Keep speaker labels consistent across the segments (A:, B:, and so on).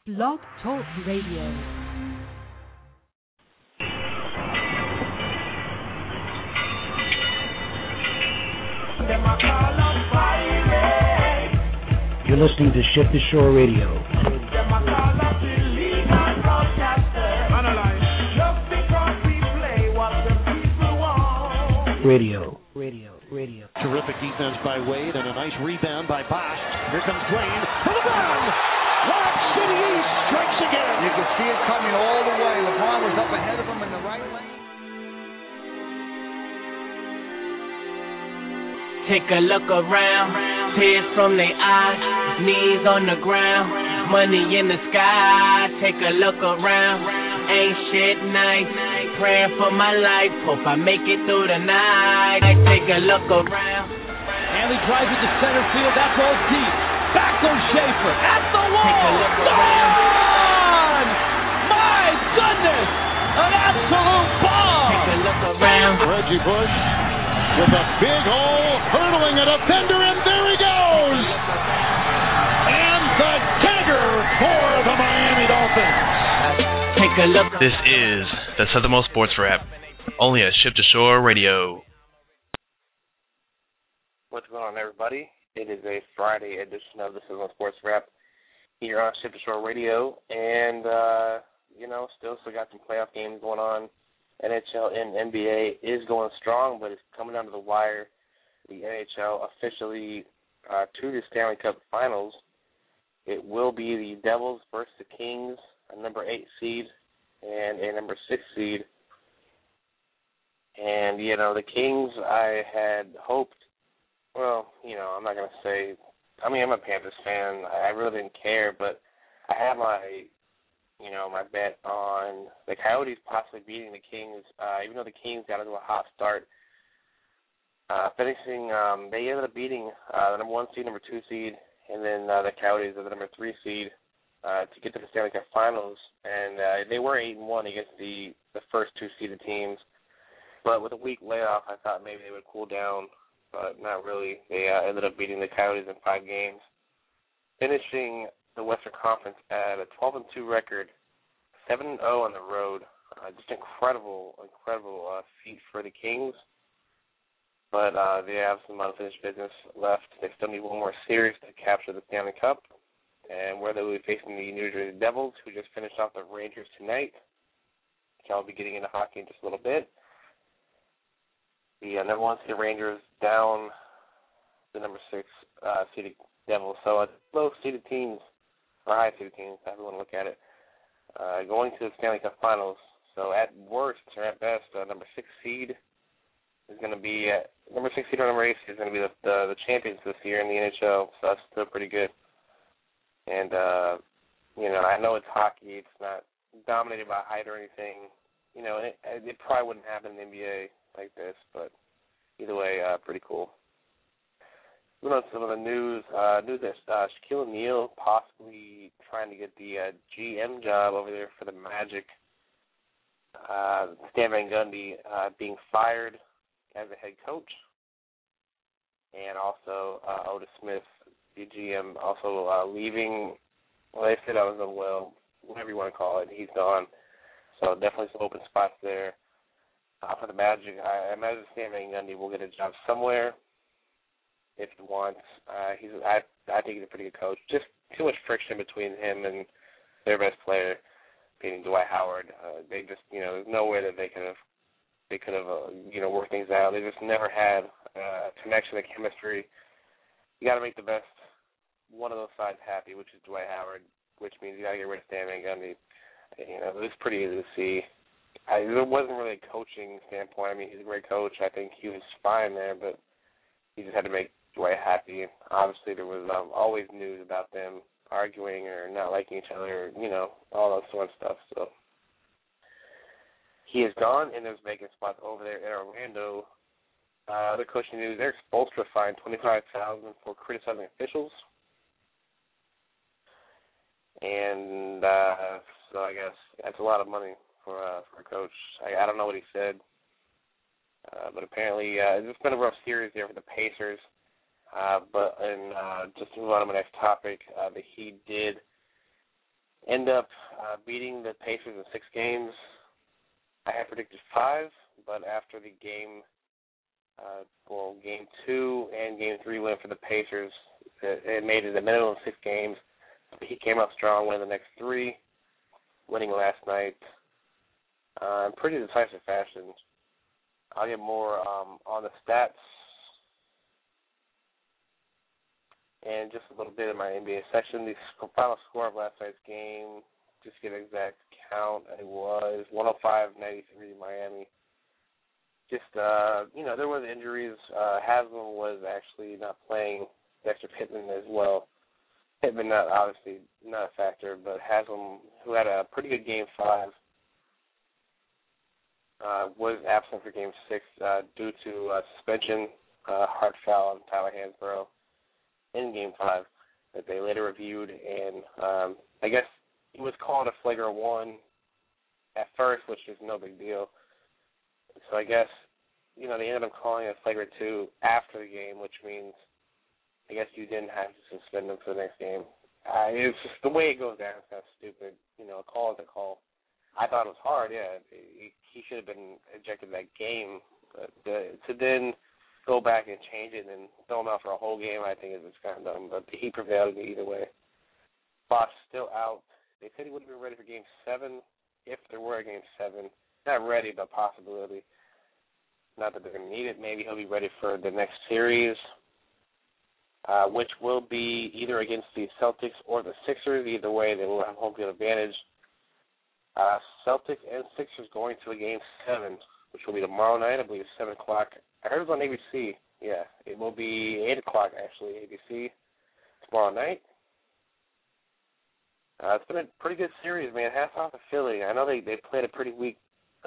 A: Blog Talk Radio.
B: You're listening to Shift to Shore Radio. Radio.
C: Terrific defense by Wade and a nice rebound by Bosch. Here comes Dwayne for the run. Lob City East strikes again.
D: You can see it coming all the way. LeBron was up ahead of him in the right lane.
E: Take a look around, tears from their eyes, knees on the ground, money in the sky. Take a look around, ain't shit nice, praying for my life, hope I make it through the night. Take a look around.
F: Hanley drives it to center field, that ball's deep. Back goes Schaefer, at the wall.
E: Take a look around.
F: Gone! My goodness, an absolute bomb.
E: Take a look around.
C: Reggie Bush with a big hole, hurdling a defender, and there he goes! And the dagger for the Miami Dolphins.
E: Take a look.
G: This is the Southernmost Sports Wrap, only at Shift to Shore Radio.
H: What's going on, everybody? It is a Friday edition of the Southernmost Sports Wrap here on Shift to Shore Radio, and still got some playoff games going on. NHL and NBA is going strong, but it's coming down to the wire. The NHL officially to the Stanley Cup Finals. It will be the Devils versus the Kings, a number 8 seed and a number 6 seed. And, the Kings, I had hoped, I'm not going to say, I'm a Panthers fan. I really didn't care, but I had my bet on the Coyotes possibly beating the Kings, even though the Kings got into a hot start. Finishing, they ended up beating the number 1 seed, number 2 seed, and then the Coyotes are the number 3 seed to get to the Stanley Cup Finals. And they were 8-1 against the first 2 seeded teams. But with a week layoff, I thought maybe they would cool down, but not really. They ended up beating the Coyotes in 5 games, finishing the Western Conference at a 12-2 record, 7-0 on the road. Just incredible feat for the Kings. But they have some unfinished business left. They still need one more series to capture the Stanley Cup, and where they will be facing the New Jersey Devils, who just finished off the Rangers tonight. I'll be getting into hockey in just a little bit. The number 1 seeded Rangers down the number 6 seeded Devils. So low-seeded teams, or high-seeded teams, however you want to look at it, going to the Stanley Cup Finals. So at worst or at best, number 6 seed is going to be number 6 seed or number 8 seed is going to be the champions this year in the NHL. So that's still pretty good. And I know it's hockey; it's not dominated by height or anything. It probably wouldn't happen in the NBA like this, but either way, pretty cool. Moving on to some of the news that Shaquille O'Neal possibly trying to get the GM job over there for the Magic. Stan Van Gundy being fired as a head coach, and also Otis Smith, the GM, also leaving. Well, they said I was unwell, whatever you want to call it. He's gone, so definitely some open spots there. For the Magic, I imagine Stan Van Gundy will get a job somewhere if he wants. I think he's a pretty good coach. Just too much friction between him and their best player, being Dwight Howard. They just, there's no way that they could have worked things out. They just never had a connection, a chemistry. You got to make the best one of those sides happy, which is Dwight Howard, which means you got to get rid of Stan Van Gundy. It's pretty easy to see. There wasn't really a coaching standpoint. He's a great coach. I think he was fine there, but he just had to make Dwight happy. Obviously, there was always news about them arguing or not liking each other, all that sort of stuff. So he is gone, and there's vacant spots over there in Orlando. Other coaching news: Eric Spoelstra fined $25,000 for criticizing officials, and so I guess that's a lot of money for a coach. I don't know what he said, but apparently it's been a rough series there for the Pacers. But just to move on to my next topic, the Heat did end up beating the Pacers in 6 games. I had predicted 5, but after the game 2 and game 3 win for the Pacers, it made it a minimum of 6 games. He came out strong, winning the next 3, winning last night in pretty decisive fashion. I'll get more on the stats and just a little bit in my NBA section. The final score of last night's game, just to get an exact count, it was 105-93 Miami. Just, there was injuries. Haslam was actually not playing. Dexter Pittman as well. Pittman, obviously not a factor, but Haslam, who had a pretty good Game 5, was absent for Game 6 due to suspension, hard foul on Tyler Hansbrough in Game 5 that they later reviewed, and I guess he was called a flagrant 1 at first, which is no big deal. So I guess, they ended up calling it a flagrant 2 after the game, which means I guess you didn't have to suspend him for the next game. It's just the way it goes down is kind of stupid. A call is a call. I thought it was hard, yeah. He should have been ejected that game. But to then go back and change it and throw him out for a whole game, I think is kind of dumb. But he prevailed either way. Bosh still out. They said he would have been ready for Game 7 if there were a Game 7. Not ready, but possibility. Not that they're going to need it. Maybe he'll be ready for the next series, which will be either against the Celtics or the Sixers. Either way, they will have home field advantage. Celtics and Sixers going to a Game 7, which will be tomorrow night. I believe 7 o'clock. I heard it was on ABC. Yeah, it will be 8 o'clock, actually, ABC, tomorrow night. It's been a pretty good series, man. Hats off to Philly. I know they played a pretty weak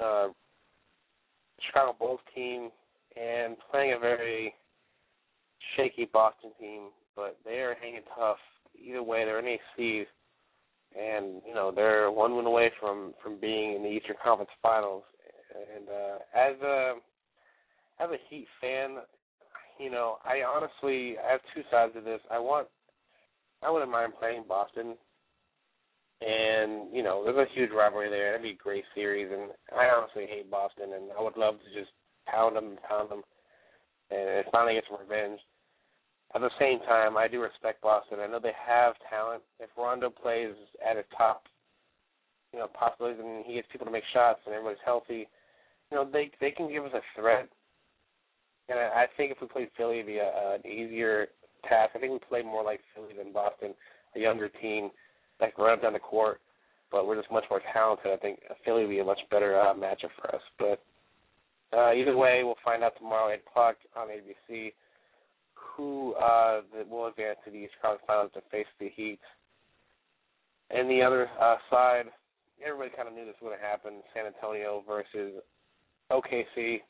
H: Chicago Bulls team and playing a very shaky Boston team, but they are hanging tough. Either way, they're in a seed, and they're 1 win away from being in the Eastern Conference Finals. And as a Heat fan, I honestly have 2 sides of this. I wouldn't mind playing Boston, and there's a huge rivalry there. That'd be a great series, and I honestly hate Boston, and I would love to just pound them, and finally get some revenge. At the same time, I do respect Boston. I know they have talent. If Rondo plays at his top, possibilities, and he gets people to make shots, and everybody's healthy, they can give us a threat. And I think if we played Philly, it'd be an easier task. I think we play more like Philly than Boston, a younger team that can run up down the court, but we're just much more talented. I think Philly would be a much better matchup for us. But either way, we'll find out tomorrow at 8 o'clock on ABC who will advance to the East Conference Finals to face the Heat. And the other side, everybody kind of knew this was going to happen, San Antonio versus OKC.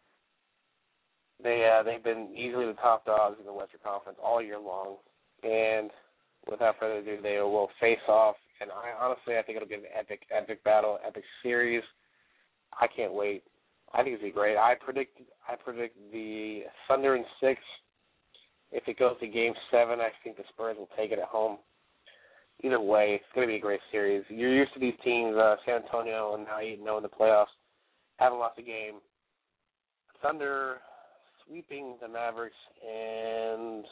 H: They've been easily the top dogs in the Western Conference all year long. And without further ado, they will face off. And I think it'll be an epic battle, epic series. I can't wait. I think it'll be great. I predict the Thunder in 6. If it goes to Game 7, I think the Spurs will take it at home. Either way, it's going to be a great series. You're used to these teams, San Antonio and now 8-0 in the playoffs, haven't lost a game. Thunder sweeping the Mavericks, and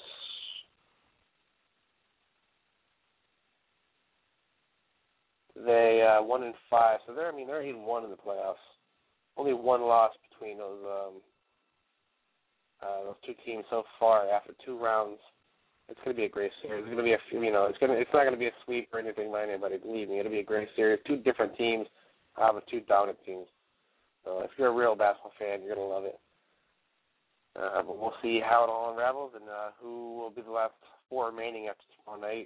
H: they 1-5. So they're 8-1 in the playoffs. Only 1 loss between those 2 teams so far after 2 rounds. It's going to be a great series. It's going to be it's not going to be a sweep or anything by anybody. Believe me, it'll be a great series. 2 different teams, but 2 dominant teams. So if you're a real basketball fan, you're going to love it. But we'll see how it all unravels and who will be the last 4 remaining after tomorrow night.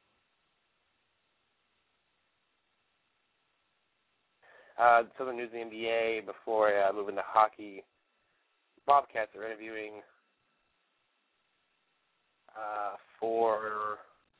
H: Some of the news in the NBA before I move into hockey. Bobcats are interviewing for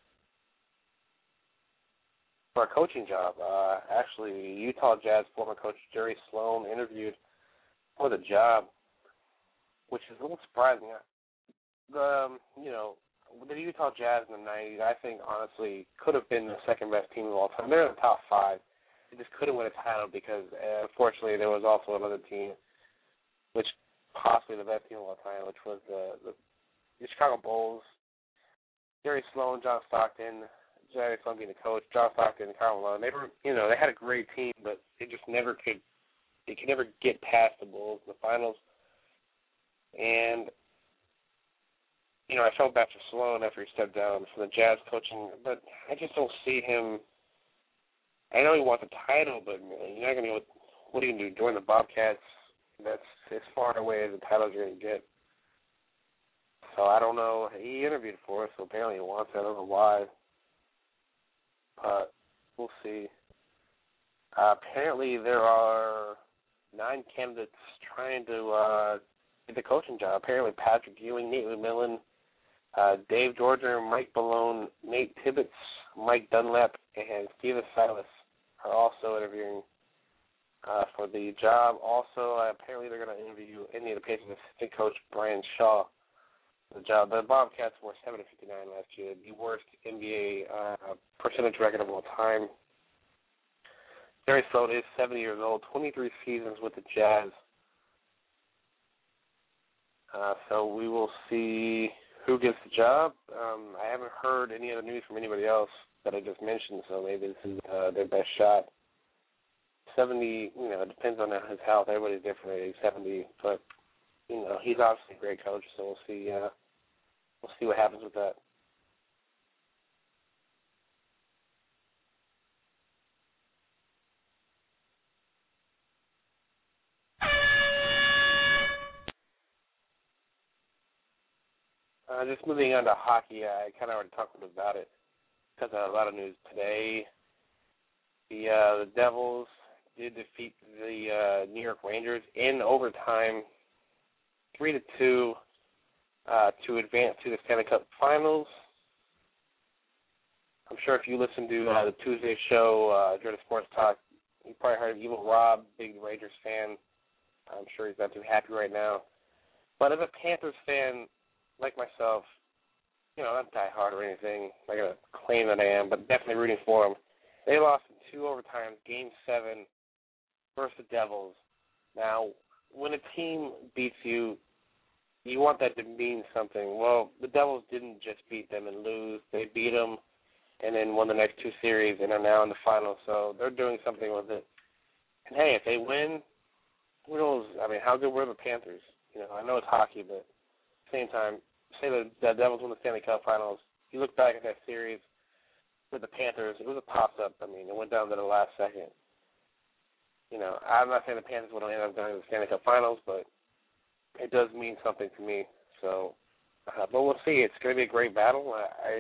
H: a coaching job. Actually, Utah Jazz former coach Jerry Sloan interviewed for the job, which is a little surprising. the Utah Jazz in the 90s, I think, honestly, could have been the second-best team of all time. They're in the top 5. They just couldn't win a title because, unfortunately, there was also another team, which possibly the best team of all time, which was the Chicago Bulls. Jerry Sloan, John Stockton, Jerry Sloan being the coach, John Stockton, and Karl Malone. They were, they had a great team, but they just never could. They could never get past the Bulls in the finals. And I felt bad for Sloan after he stepped down from the Jazz coaching, but I just don't see him. I know he wants a title, but you're not going to. What are you going to do? Join the Bobcats? That's as far away as the titles you're going to get. So I don't know. He interviewed for us, so apparently he wants it. I don't know why, but we'll see. Apparently there are 9 candidates trying to get the coaching job. Apparently Patrick Ewing, Nate McMillan, Dave Georgia, Mike Malone, Nate Tibbetts, Mike Dunlap, and Steven Silas are also interviewing for the job. Also, apparently they're going to interview Indiana Pacers assistant coach Brian Shaw for the job. The Bobcats were 7-59 last year, the worst NBA percentage record of all time. Jerry Sloan is 70 years old, 23 seasons with the Jazz. So we will see who gets the job. I haven't heard any other news from anybody else that I just mentioned, so maybe this is their best shot. 70, it depends on his health. Everybody's different. He's 70, but he's obviously a great coach. So we'll see. We'll see what happens with that. Just moving on to hockey, I kind of already talked a bit about it because of a lot of news today. The Devils did defeat the New York Rangers in overtime, 3-2, to advance to the Stanley Cup Finals. I'm sure if you listen to the Tuesday show during the Sports Talk, you probably heard of Evil Rob, big Rangers fan. I'm sure he's not too happy right now. But as a Panthers fan, like myself, not diehard or anything. I'm not going to claim that I am, but definitely rooting for them. They lost in 2 overtimes, Game 7 versus the Devils. Now, when a team beats you, you want that to mean something. Well, the Devils didn't just beat them and lose. They beat them and then won the next 2 series and are now in the finals. So they're doing something with it. And, hey, if they win, who knows? I mean, how good were the Panthers? I know it's hockey, but at the same time, say the Devils won the Stanley Cup Finals. You look back at that series with the Panthers, it was a toss-up. I mean, it went down to the last second. I'm not saying the Panthers would end up going to the Stanley Cup Finals, but it does mean something to me. So, but we'll see. It's going to be a great battle.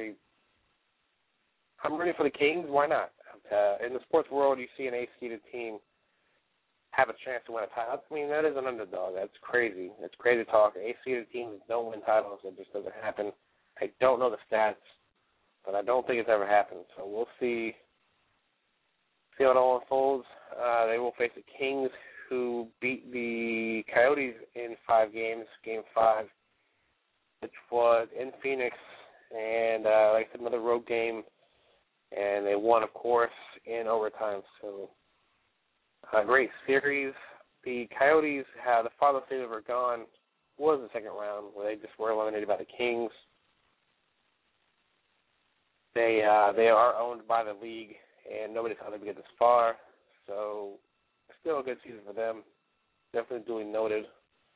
H: I'm rooting for the Kings. Why not? In the sports world, you see an A-seeded team have a chance to win a title. I mean, that is an underdog. That's crazy. That's crazy talk. A-seeded teams don't win titles. It just doesn't happen. I don't know the stats, but I don't think it's ever happened. So we'll see how it all unfolds. They will face the Kings, who beat the Coyotes in 5 games, Game 5, which was in Phoenix, and like I said, another road game, and they won, of course, in overtime. So a great series. The Coyotes, the farthest they've ever gone was the second round, where they just were eliminated by the Kings. They are owned by the league, and nobody thought they would get this far. So still a good season for them. Definitely duly noted.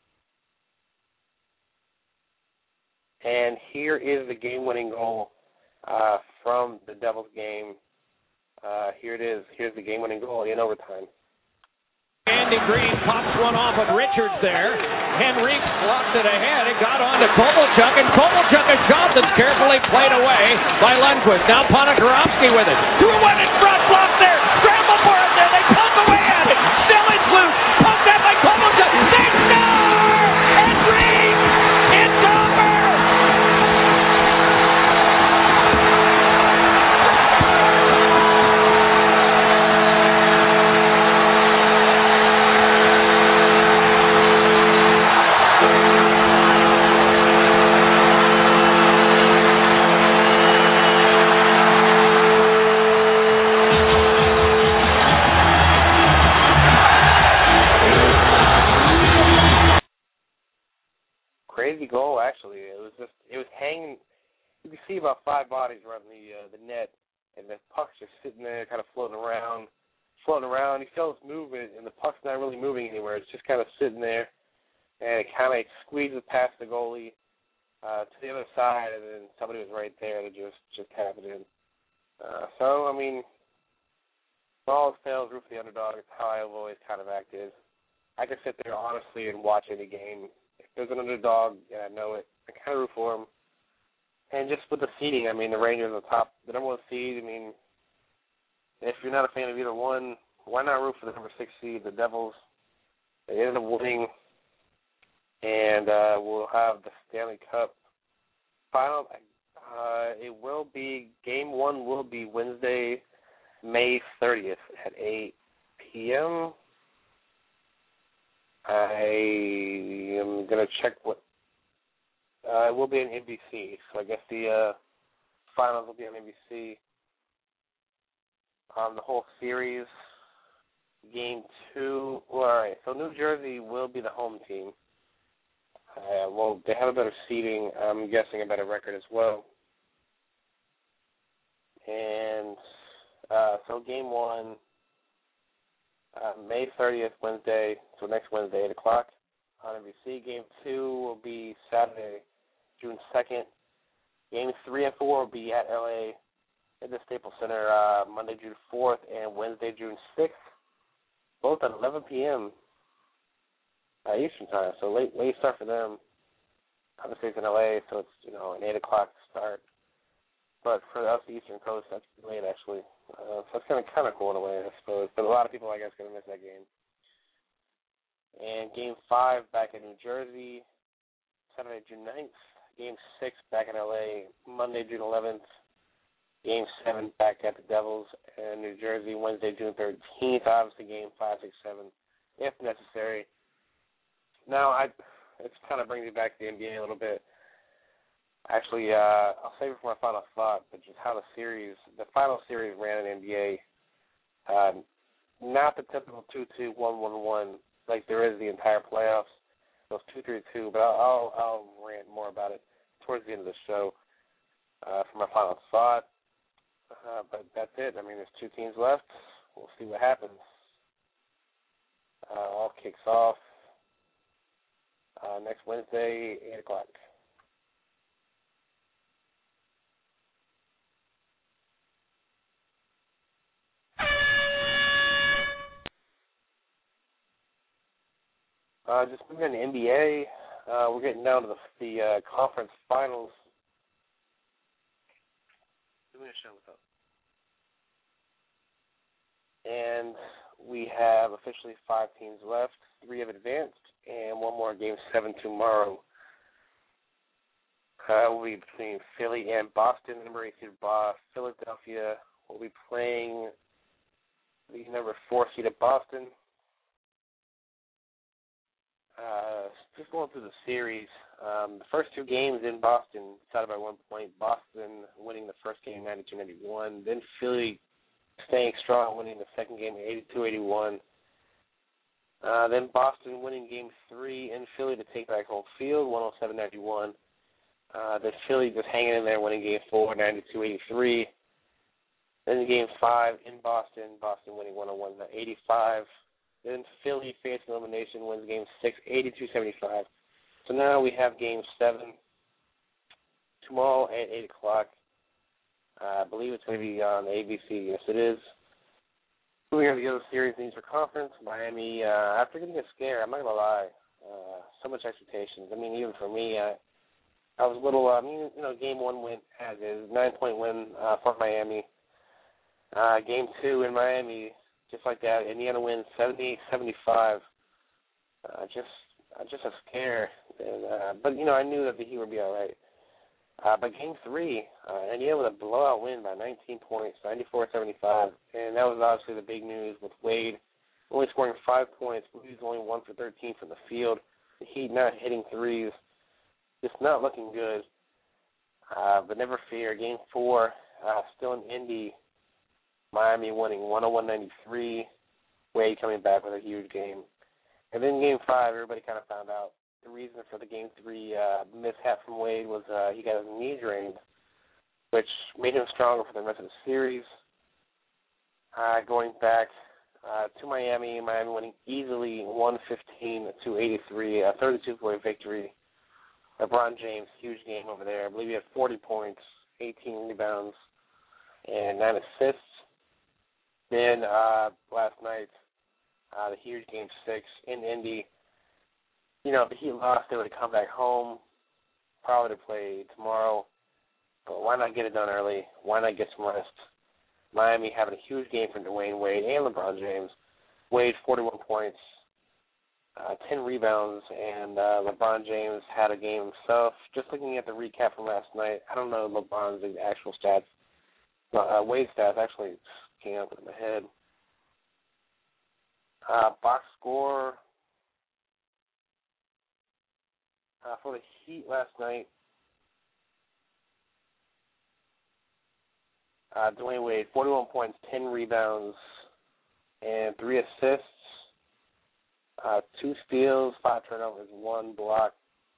H: And here is the game-winning goal from the Devils game. Here it is. Here's the game-winning goal in overtime.
F: Andy Green pops one off of Richards there. Henrique flopped it ahead. It got on to Kovalchuk, and Kovalchuk, a shot that's carefully played away by Lundqvist. Now Ponikarovsky with it. 2-1 in front, blocked there. Scramble for it there. They poke away at it. Still it's loose. Poked out by Kovalchuk. They score! And Green! It's over!
H: see about 5 bodies around the net, and the puck's just sitting there, kind of floating around. You feel its movement, and the puck's not really moving anywhere. It's just kind of sitting there, and it kind of squeezes past the goalie to the other side, and then somebody was right there to just tap it in. So, I mean, all else fails, root for the underdog. It's how I've always kind of acted. I can sit there honestly and watch any game. If there's an underdog and I know it, I kind of root for them. And just with the seeding, I mean, the Rangers are the number 1 seed. I mean, if you're not a fan of either one, why not root for the number 6 seed, the Devils? They ended up winning, and we'll have the Stanley Cup final. It will be, Game 1 will be Wednesday, May 30th at 8 p.m. I am going to check what. It will be on NBC, so I guess the finals will be on NBC. The whole series, Game 2. Well, all right, so New Jersey will be the home team. Well, they have a better seeding. I'm guessing a better record as well. And so Game 1, May 30th, Wednesday, so next Wednesday, 8 o'clock on NBC. Game 2 will be Saturday, June 2nd. Games 3 and 4 will be at LA at the Staples Center Monday, June 4th, and Wednesday, June 6th, both at 11 p.m. Eastern time, so late start for them. Obviously, it's in LA, so it's an 8 o'clock start. But for us, the Eastern Coast, that's late actually. So it's kind of cool in a way, I suppose. But a lot of people, I guess, going to miss that game. And Game 5 back in New Jersey, Saturday, June 9th. Game 6 back in LA, Monday, June 11th. Game 7 back at the Devils in New Jersey, Wednesday, June 13th. Obviously, Game 5, 6, 7, if necessary. Now, it kind of brings me back to the NBA a little bit. Actually, I'll save it for my final thought, but just how the final series ran in NBA. Not the typical 2-2, 1-1-1 like there is the entire playoffs. Those 2-3-2, but I'll rant more about it towards the end of the show for my final thought. But that's it. I mean, there's 2 teams left. We'll see what happens. All kicks off next Wednesday, 8 o'clock. Just moving on to NBA, we're getting down to the conference finals. Doing a show with us. And we have officially 5 teams left. 3 have advanced, and 1 more Game 7 tomorrow. Will be between Philly and Boston. Number 8 seed Philadelphia will be playing the number 4 seed of Boston. Just going through the series, the first 2 games in Boston decided by 1 point. Boston winning the first game 92-91. Then Philly staying strong, winning the second game 82-81. Then Boston winning Game 3 in Philly to take back home field 107-91. Then Philly just hanging in there, winning Game 4 92-83. Then Game 5 in Boston, Boston winning 101-85. Then Philly facing elimination, wins Game 6, 82-75. So now we have Game 7 tomorrow at 8 o'clock. I believe it's going to be on ABC. Yes, it is. Moving on to the other series in the Eastern Conference, Miami, after getting a scare, I'm not going to lie, so much expectations. I mean, even for me, I was a little, Game 1 win as is, 9-point win for Miami. Game 2 in Miami, just like that, Indiana wins 78-75. Just a scare. But I knew that the Heat would be all right. But Game 3, Indiana with a blowout win by 19 points, 94-75. And that was obviously the big news with Wade only scoring 5 points, but he was only 1 for 13 from the field. The Heat not hitting threes. Just not looking good. But never fear. Game 4, still in Indy. Miami winning 101-93. Wade coming back with a huge game. And then Game 5, everybody kind of found out the reason for the Game 3 mishap from Wade was he got his knee drained which made him stronger for the rest of the series. Going back to Miami winning easily 115-83, a 32-point victory. LeBron James, huge game over there. I believe he had 40 points, 18 rebounds, and 9 assists. Then last night, the huge Game 6 in Indy. You know, if the Heat lost, they would have come back home, probably to play tomorrow. But why not get it done early? Why not get some rest? Miami having a huge game for Dwayne Wade and LeBron James. Wade, 41 points, 10 rebounds, and LeBron James had a game himself. Just looking at the recap from last night, I don't know LeBron's actual stats. Wade's stats actually came up in my head. Box score for the Heat last night. Dwayne Wade, 41 points, 10 rebounds, and 3 assists, 2 steals, 5 turnovers, 1 block.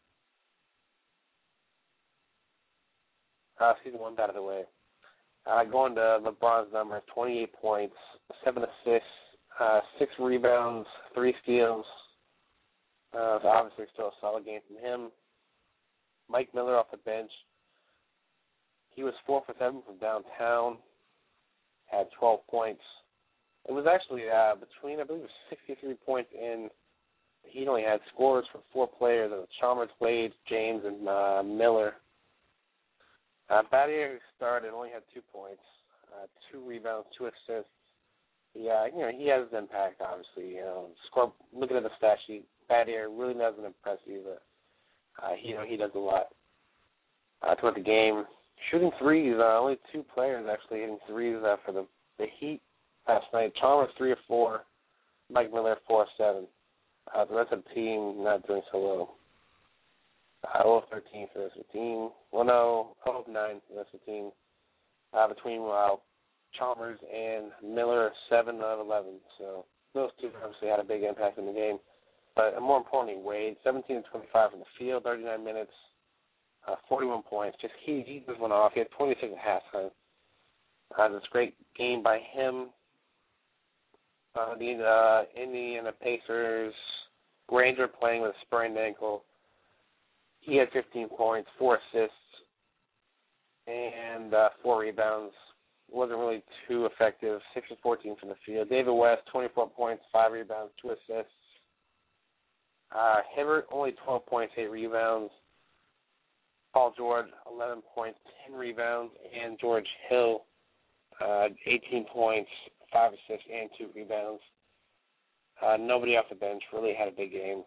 H: 1 out of the way. Going to LeBron's numbers, 28 points, 7 assists, 6 rebounds, 3 steals. So obviously still a solid game from him. Mike Miller off the bench. He was 4 for 7 from downtown, had 12 points. It was actually between, I believe it was 63 points in. He only had scores for 4 players, Chalmers, Wade, James, and Miller. Battier, who started, only had 2 points, 2 rebounds, 2 assists. Yeah, you know, he has his impact, obviously. You know, looking at the stat sheet, Battier really doesn't impress you, but he does a lot. Throughout the game, shooting threes, only 2 players actually hitting threes for the Heat last night. Chalmers 3 of 4, Mike Miller 4 of 7. The rest of the team not doing so well. 0 of 13 for the rest of the team. Well, no, 0 of 9 for the rest of the team. Between Chalmers and Miller, 7 of 11. So those two obviously had a big impact in the game. But more importantly, Wade, 17 of 25 from the field, 39 minutes, 41 points. Just he just went off. He had 26 at halftime. This great game by him. The Indiana Pacers, Granger playing with a sprained ankle. He had 15 points, 4 assists, and 4 rebounds. Wasn't really too effective. 6 of 14 from the field. David West, 24 points, 5 rebounds, 2 assists. Hibbert, only 12 points, 8 rebounds. Paul George, 11 points, 10 rebounds. And George Hill, 18 points, 5 assists, and 2 rebounds. Nobody off the bench really had a big game.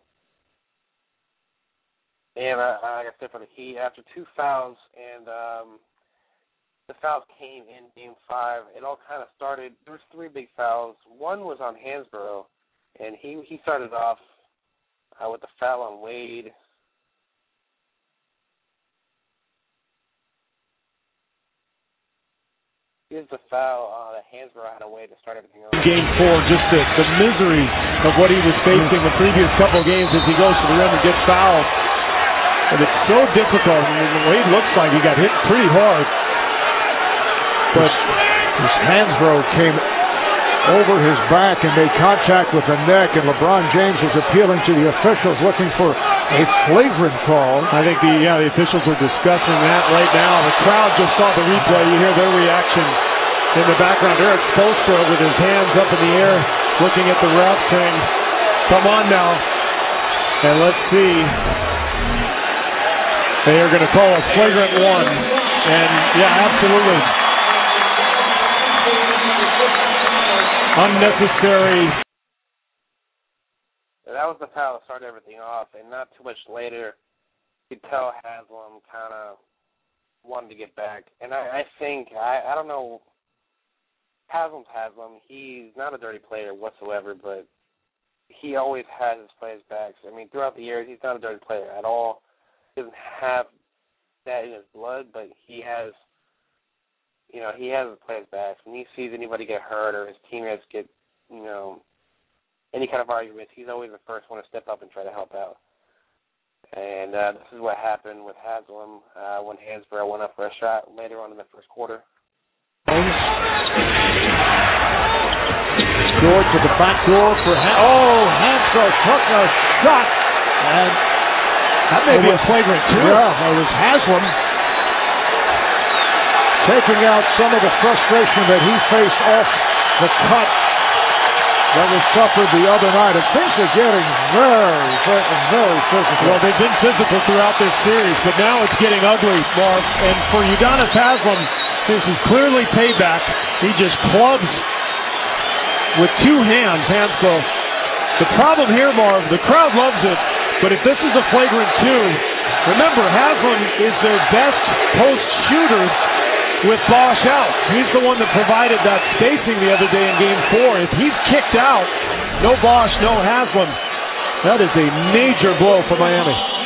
H: And like I said, for the Heat, after 2 fouls, and the fouls came in Game 5, it all kind of started. There was 3 big fouls. One was on Hansborough, and he started off with the foul on Wade. Here's the foul that Hansborough had a way to start everything else.
A: Game 4, just the misery of what he was facing the previous couple of games as he goes to the rim and gets fouled. And it's so difficult. I mean, Wade looks like he got hit pretty hard. But Hansborough came over his back and made contact with the neck, and LeBron James was appealing to the officials looking for a flagrant call. I think the officials are discussing that right now. The crowd just saw the replay. You hear their reaction in the background. Eric Spoelstra with his hands up in the air looking at the ref saying, come on now. And let's see. They are going to call a flagrant 1. And, yeah, absolutely. Unnecessary.
H: That was the foul that started everything off, and not too much later, you could tell Haslam kind of wanted to get back. And I think, I don't know, Haslam. He's not a dirty player whatsoever, but he always has his players' backs. I mean, throughout the years, he's not a dirty player at all. He doesn't have that in his blood, but he has, he has his players' backs. When he sees anybody get hurt or his teammates get, any kind of arguments, he's always the first one to step up and try to help out. And this is what happened with Haslam when Hansbrough went up for a shot later on in the first quarter.
A: George to the back door for Hansbrough took a shot, and that may be a flagrant too. Yeah, it was Haslam taking out some of the frustration that he faced off the cut that was suffered the other night. And things are getting very physical. Well, they've been physical throughout this series, but now it's getting ugly, Marv. And for Udonis Haslam, this is clearly payback. He just clubs with two hands, Hansbrough. The problem here, Marv, the crowd loves it, but if this is a flagrant two, remember, Haslam is their best post shooter with Bosch out. He's the one that provided that spacing the other day in Game 4. If he's kicked out, no Bosch, no Haslam. That is a major blow for Miami.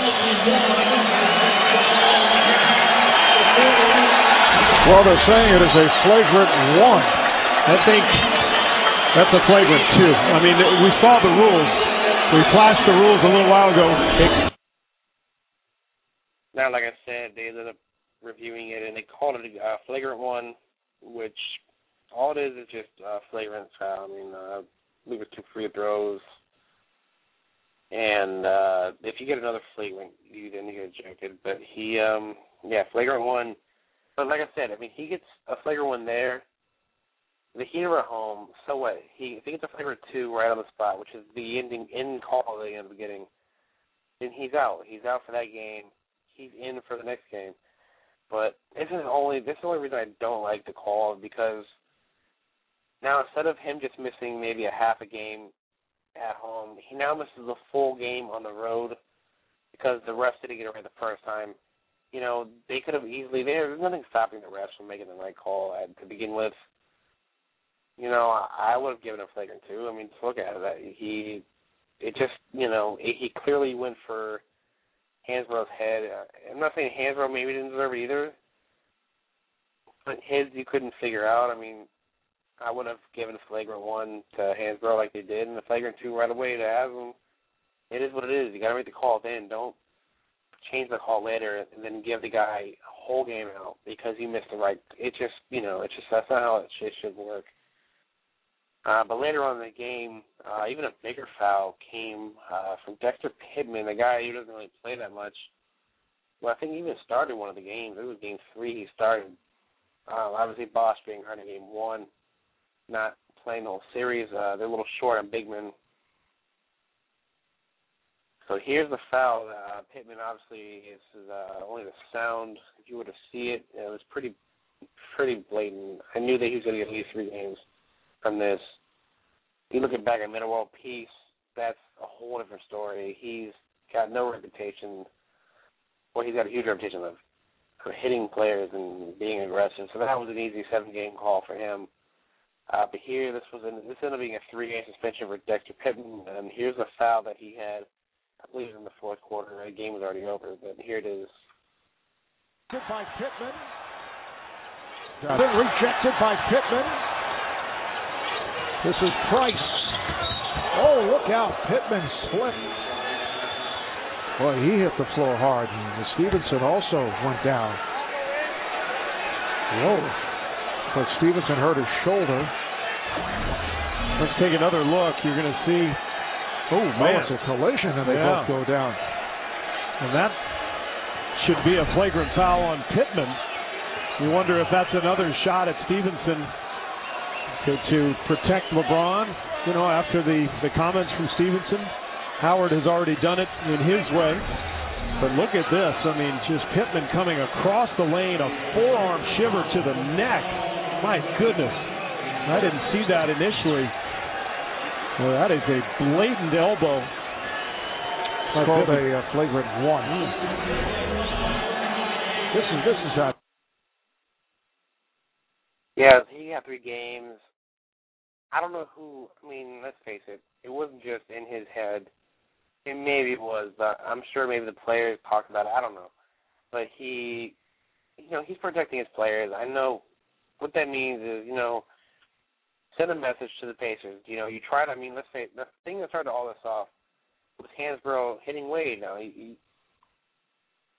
I: Well, they're saying it is a flagrant one.
A: I think that's a flagrant two. I mean, we saw the rules. We flashed the rules a little while ago.
H: Now, like I said, they ended up reviewing it, and they called it a flagrant one, which all it is just flagrant foul. I mean, we were 2 free throws, and if you get another flagrant, then you get ejected. But he, flagrant one. But like I said, I mean, he gets a flagrant one there. The Heat are at home, so what? If he gets a flagrant two right on the spot, which is the end call they end up getting, then he's out. He's out for that game. He's in for the next game. But this is the only reason I don't like the call, because now instead of him just missing maybe a half a game at home, he now misses a full game on the road because the refs didn't get it right the first time. You know, they could have easily, there's nothing stopping the refs from making the right call to begin with. You know, I would have given a flagrant two. I mean, just look at it. He clearly went for Hansborough's head. I'm not saying Hansbrough maybe didn't deserve it either, but his you couldn't figure out. I mean, I would have given a flagrant one to Hansbrough like they did, and a flagrant two right away to Haslam. It is what it is. You got to make the call then. Don't change the call later and then give the guy a whole game out because he missed the right. It's just that's not how it should work. But later on in the game, even a bigger foul came from Dexter Pittman, a guy who doesn't really play that much. Well, I think he even started one of the games. It was Game 3 he started. Obviously, Bosch being hurt in Game 1, not playing the whole series. They're a little short on big men. So here's the foul. Pittman, obviously, is only the sound. If you were to see it, it was pretty blatant. I knew that he was going to get at least 3 games from this. You look back at Metta World Peace, that's a whole different story. He's got no reputation, well, he's got a huge reputation of hitting players and being aggressive. So that was an easy 7-game call for him. But here, this ended up being a 3-game suspension for Dexter Pittman, and here's the foul that he had, I believe, in the fourth quarter. The game was already over, but here it is.
I: By Pittman. Rejected by Pittman. This is Price. Oh, look out. Pittman slipped. Boy, he hit the floor hard. And Stevenson also went down. Whoa. But Stevenson hurt his shoulder.
A: Let's take another look. You're going to see. Oh, man.
I: It's a collision, and they both go down.
A: And that should be a flagrant foul on Pittman. You wonder if that's another shot at Stevenson to protect LeBron, after the comments from Stevenson. Howard has already done it in his way. But look at this. I mean, just Pittman coming across the lane, a forearm shiver to the neck. My goodness. I didn't see that initially. Well, that is a blatant elbow.
I: It's called a flagrant one. This is how.
H: Yeah, he got 3 games. I don't know who, let's face it, it wasn't just in his head. It maybe was, but I'm sure maybe the players talked about it. I don't know. But he's protecting his players. I know what that means is, send a message to the Pacers. You try to, let's say, the thing that started all this off was Hansbrough hitting Wade. Now,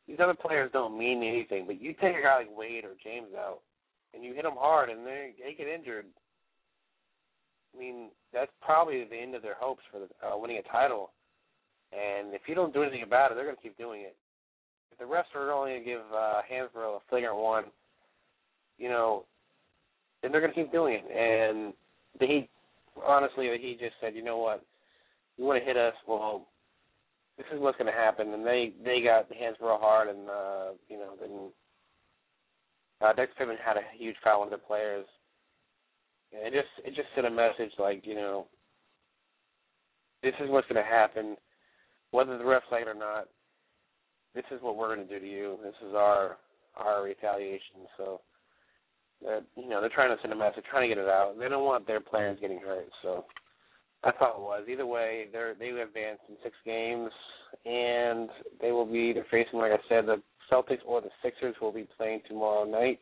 H: these other players don't mean anything. But you take a guy like Wade or James out, and you hit them hard, and they get injured. I mean, that's probably the end of their hopes for winning a title. And if you don't do anything about it, they're going to keep doing it. If the refs are only going to give Hansbrough a flagrant one, you know, then they're going to keep doing it. And the Heat just said, you know what, you want to hit us, well, this is what's going to happen. And they got Hansbrough hard, and, then Dex Pittman had a huge foul on the players. And it just sent a message like, you know, this is what's going to happen. Whether the refs like it or not, this is what we're going to do to you. This is our retaliation. So, they're trying to send a message, trying to get it out. They don't want their players getting hurt. So that's all it was. Either way, they will advance in 6 games, and they will be either facing, like I said, the Celtics or the Sixers will be playing tomorrow night.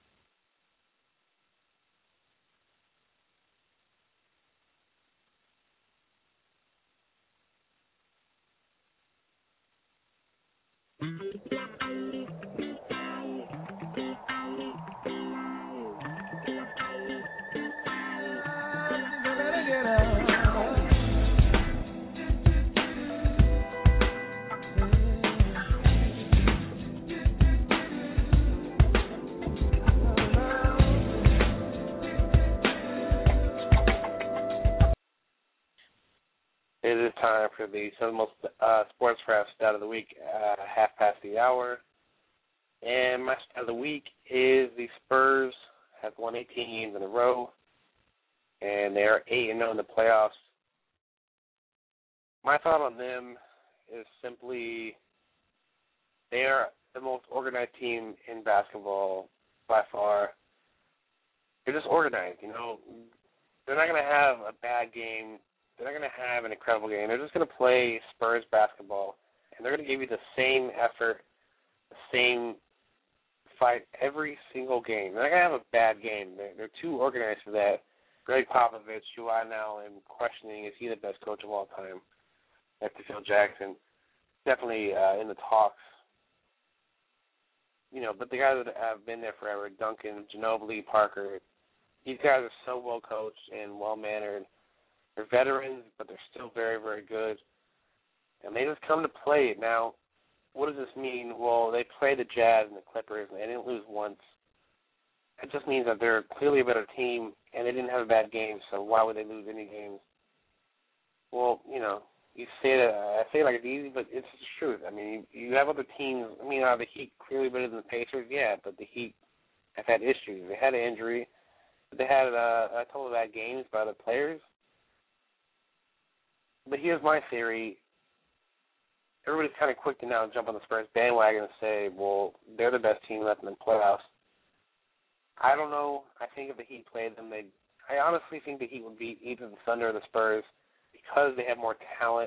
H: It is time for the Southernmost Sports Craft Stat of the Week, half past the hour. And my stat of the week is the Spurs have won 18 games in a row, and they are 8-0 in the playoffs. My thought on them is simply they are the most organized team in basketball by far. They're just organized, you know. They're not going to have a bad game. They're not going to have an incredible game. They're just going to play Spurs basketball, and they're going to give you the same effort, the same fight every single game. They're not going to have a bad game. They're too organized for that. Greg Popovich, who I now am questioning, is he the best coach of all time? After Phil Jackson, definitely in the talks. You know, but the guys that have been there forever, Duncan, Ginobili, Parker, these guys are so well coached and well mannered. They're veterans, but they're still very, very good. And they just come to play it. Now, what does this mean? Well, they played the Jazz and the Clippers, and they didn't lose once. It just means that they're clearly a better team, and they didn't have a bad game, so why would they lose any games? Well, you know, you say that, I say it like it's easy, but it's the truth. I mean, you have other teams. I mean, are the Heat clearly better than the Pacers? Yeah, but the Heat have had issues. They had an injury. They had a total of bad games by the players. But here's my theory. Everybody's kind of quick to now jump on the Spurs bandwagon and say, well, they're the best team left in the playoffs. I don't know. I think if the Heat played them, I honestly think the Heat would beat either the Thunder or the Spurs because they have more talent.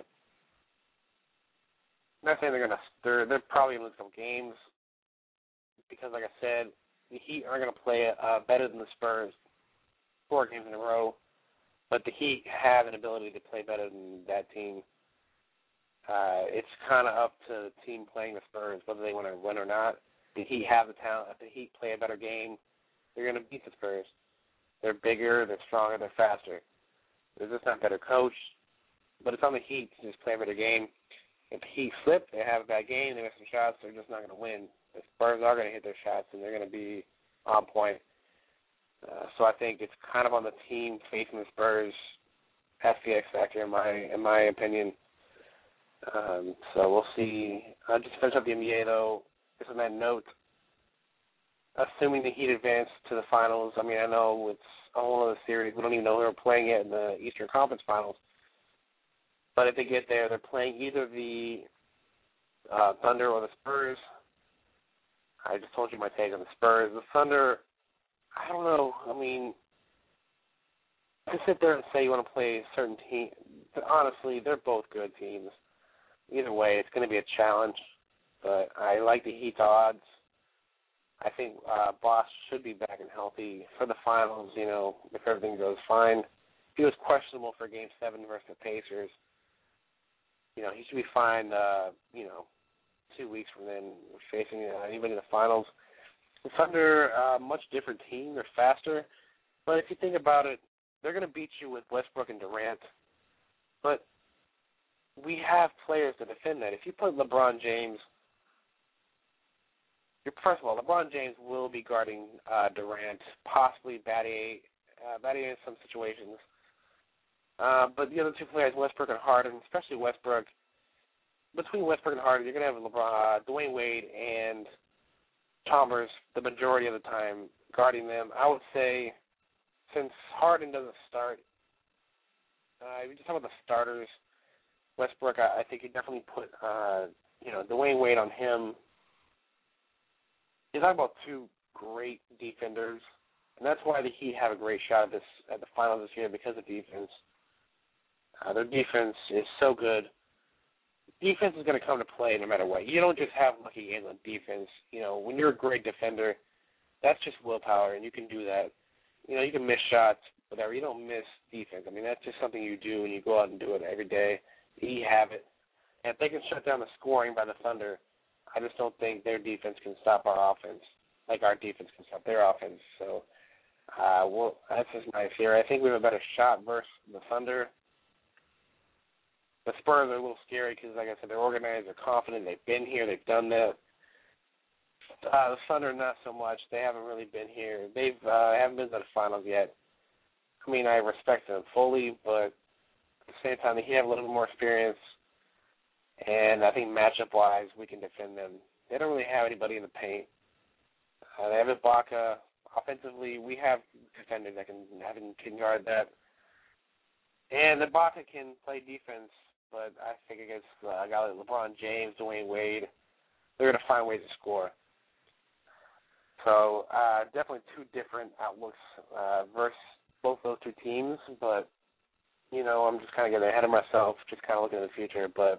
H: I'm not saying they're probably going to lose some games because, like I said, the Heat are going to play better than the Spurs 4 games in a row. But the Heat have an ability to play better than that team. It's kind of up to the team playing the Spurs, whether they want to win or not. The Heat have the talent. If the Heat play a better game, they're going to beat the Spurs. They're bigger, they're stronger, they're faster. They're just not better coached. But it's on the Heat to just play a better game. If the Heat slip, they have a bad game, they miss some shots, they're just not going to win. The Spurs are going to hit their shots, and they're going to be on point. So I think it's kind of on the team facing the Spurs. That's the X factor in my opinion. So we'll see. I'll just finish up the NBA though. Just on that note, assuming the Heat advance to the finals. I mean, I know it's a whole other series. We don't even know who they're playing yet in the Eastern Conference Finals. But if they get there, they're playing either the Thunder or the Spurs. I just told you my take on the Spurs. The Thunder, I don't know. I mean, to sit there and say you want to play a certain team, but honestly, they're both good teams. Either way, it's going to be a challenge. But I like the Heat's odds. I think Bosh should be back and healthy for the finals, you know, if everything goes fine. He was questionable for Game 7 versus the Pacers. You know, he should be fine, 2 weeks from then, facing anybody in the finals. The Thunder, much different team. They're faster. But if you think about it, they're going to beat you with Westbrook and Durant. But we have players to defend that. If you put LeBron James, first of all, LeBron James will be guarding Durant, possibly Battier in some situations. But the other two players, Westbrook and Harden, especially Westbrook, between Westbrook and Harden, you're going to have Dwayne Wade and Chalmers the majority of the time guarding them. I would say since Harden doesn't start, if you just talk about the starters, Westbrook, I think you definitely put Dwayne Wade on him. You're talking about two great defenders, and that's why the Heat have a great shot at the finals this year, because of defense. Their defense is so good. Defense is going to come to play no matter what. You don't just have lucky games on defense. When you're a great defender, that's just willpower, and you can do that. You can miss shots, whatever. You don't miss defense. I mean, that's just something you do, and you go out and do it every day. You have it. And if they can shut down the scoring by the Thunder, I just don't think their defense can stop our offense like our defense can stop their offense. So, that's just my theory. I think we have a better shot versus the Thunder. The Spurs are a little scary because, like I said, they're organized, they're confident, they've been here, they've done that. The Thunder, not so much. They haven't really been here. They haven't been to the finals yet. I mean, I respect them fully, but at the same time, they have a little bit more experience, and I think matchup-wise, we can defend them. They don't really have anybody in the paint. They have Ibaka. Offensively, we have defenders that can guard that. And Ibaka can play defense, but I think against a guy like LeBron James, Dwayne Wade, they're going to find ways to score. So definitely two different outlooks versus both those two teams. But, I'm just kind of getting ahead of myself, just kind of looking at the future. But,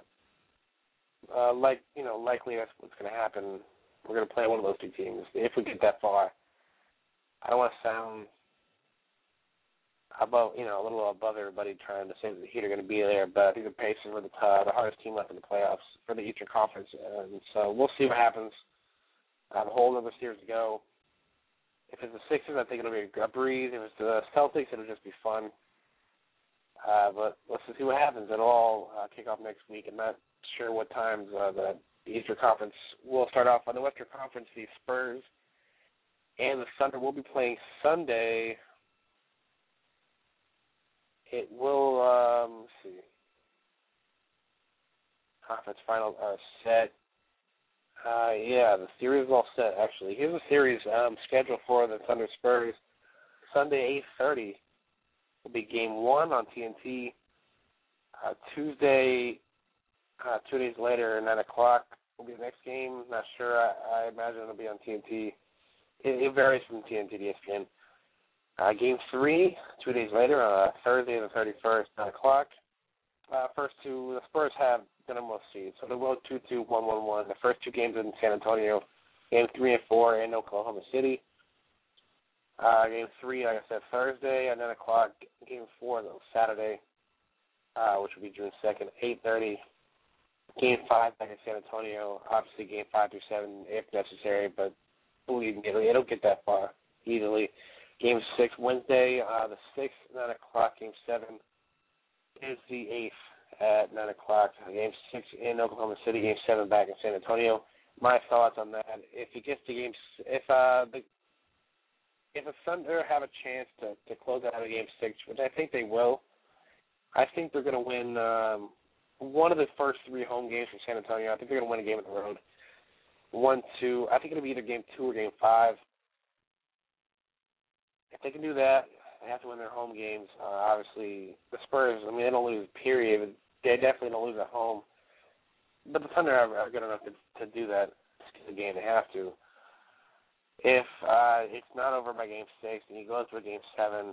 H: likely that's what's going to happen. We're going to play one of those two teams if we get that far. I don't want to sound a little above everybody trying to say that the Heat are going to be there, but I think the Pacers were the hardest team left in the playoffs for the Eastern Conference, and so we'll see what happens. A whole other series to go. If it's the Sixers, I think it'll be a breeze. If it's the Celtics, it'll just be fun. But let's see what happens. It'll all kick off next week. I'm not sure what times the Eastern Conference will start off. On the Western Conference, the Spurs and the Thunder will be playing Sunday. It will, let's see. Conference finals are set. The series is all set, actually. Here's the series schedule for the Thunder Spurs. Sunday, 8:30 will be Game 1 on TNT. Tuesday, 2 days later, 9 o'clock will be the next game. Not sure. I imagine it'll be on TNT. It varies from TNT to ESPN. Game 3, 2 days later, Thursday the 31st, 9 o'clock. First two, the Spurs have the number one seed, so they'll go 2-2, 1-1-1. The first two games in San Antonio, Game 3 and 4 in Oklahoma City. Game 3, like I said, Thursday at 9 o'clock. Game 4, though, Saturday, which will be June 2nd, 8:30. Game 5 back in San Antonio. Obviously, Game 5 through 7 if necessary, but believe me, it'll get that far easily. Game 6, Wednesday, the 6th, 9 o'clock. Game 7 is the 8th at 9 o'clock. Game 6 in Oklahoma City. Game 7 back in San Antonio. My thoughts on that: if it gets to Game, if the Thunder have a chance to close out of Game 6, which I think they will, I think they're going to win one of the first 3 home games from San Antonio. I think they're going to win a game on the road. 1-2. I think it'll be either Game 2 or Game 5. If they can do that, they have to win their home games. Obviously, the Spurs, they don't lose, period. They definitely don't lose at home. But the Thunder are good enough to do that. The game, they have to. If it's not over by Game 6 and you go through Game 7,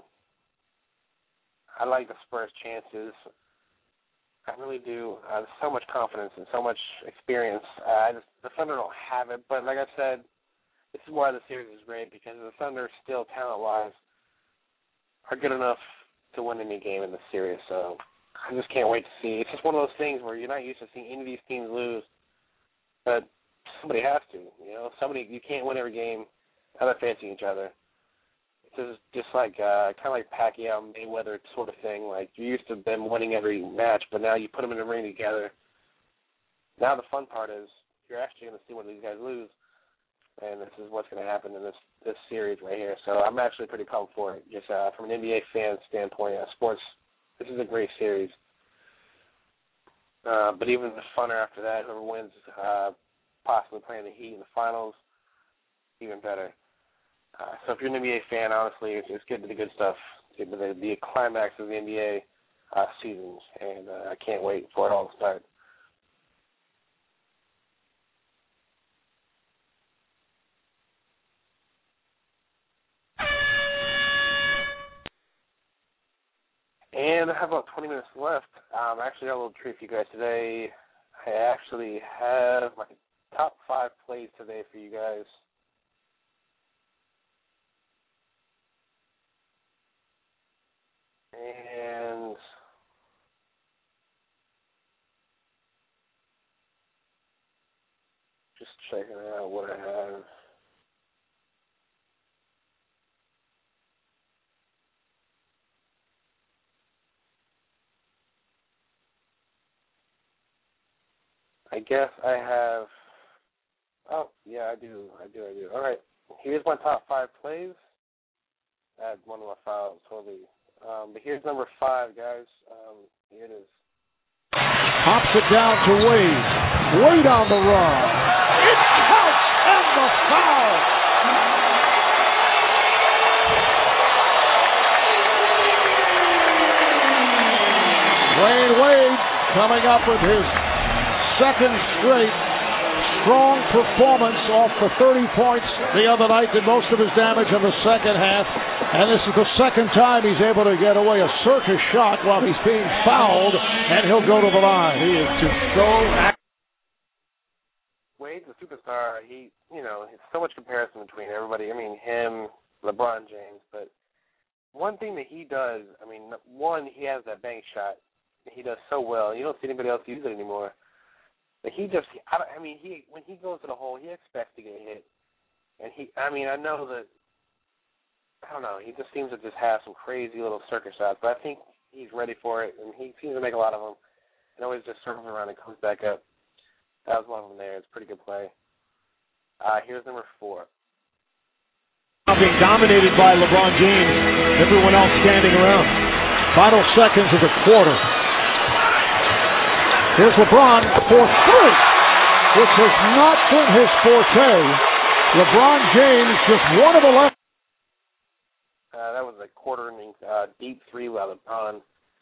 H: I like the Spurs' chances. I really do. There's so much confidence and so much experience. The Thunder don't have it, but like I said, this is why the series is great, because the Thunder still, talent-wise, are good enough to win any game in the series. So I just can't wait to see. It's just one of those things where you're not used to seeing any of these teams lose. But somebody has to, you can't win every game without facing each other. It's just like kind of like Pacquiao Mayweather sort of thing. Like you used to them winning every match, but now you put them in the ring together. Now the fun part is you're actually going to see one of these guys lose, and this is what's going to happen in this series right here. So I'm actually pretty pumped for it. Just from an NBA fan standpoint, sports, this is a great series. But even the funner after that, whoever wins, possibly playing the Heat in the finals, even better. So if you're an NBA fan, honestly, it's getting to the good stuff, the climax of the NBA seasons, and I can't wait for it all to start. And I have about 20 minutes left. I actually got a little treat for you guys today. I actually have my top 5 plays today for you guys. And just checking out what I have. I guess I have. Oh, yeah, I do. All right. Here's my top 5 plays. I had one of my files totally. But here's number 5, guys. Here it is.
I: Pops it down to Wade. Wade on the run. It counts and the foul. Wade coming up with his second straight strong performance off the 30 points the other night, did most of his damage in the second half, and this is the second time he's able to get away a circus shot while he's being fouled, and he'll go to the line. He is just so
H: Wade's a superstar. It's so much comparison between everybody. I mean, him, LeBron James, but one thing that he does, he has that bank shot. He does so well. You don't see anybody else use it anymore. But when he goes to the hole, he expects to get hit. And I know that, I don't know, he just seems to just have some crazy little circus shots. But I think he's ready for it, and he seems to make a lot of them. And always just circles around and comes back up. That was one of them there. It's a pretty good play. Here's number 4.
I: Being dominated by LeBron James, everyone else standing around. Final seconds of the quarter. Here's LeBron for 3, which has not been his forte. LeBron James just 1 of 11.
H: That was a quarter-inning deep 3 by LeBron.